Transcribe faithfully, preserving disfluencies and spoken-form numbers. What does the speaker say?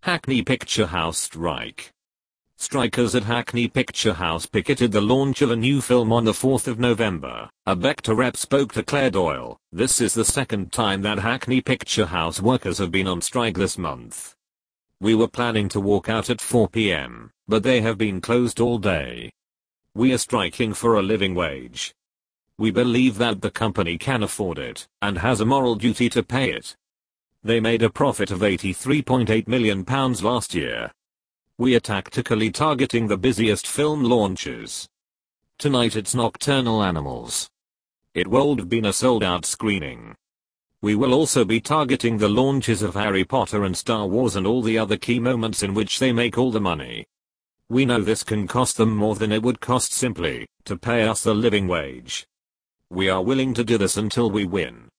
Hackney Picture House strike. Strikers at Hackney Picture House picketed the launch of a new film on the fourth of November. A Bector rep spoke to Claire Doyle. This is the second time that Hackney Picture House workers have been on strike this month. We were planning to walk out at four p m, but they have been closed all day. We are striking for a living wage. We believe that the company can afford it and has a moral duty to pay it. They made a profit of eighty-three point eight million pounds last year. We are tactically targeting the busiest film launches. Tonight it's Nocturnal Animals. It would have been a sold-out screening. We will also be targeting the launches of Harry Potter and Star Wars and all the other key moments in which they make all the money. We know this can cost them more than it would cost simply to pay us the living wage. We are willing to do this until we win.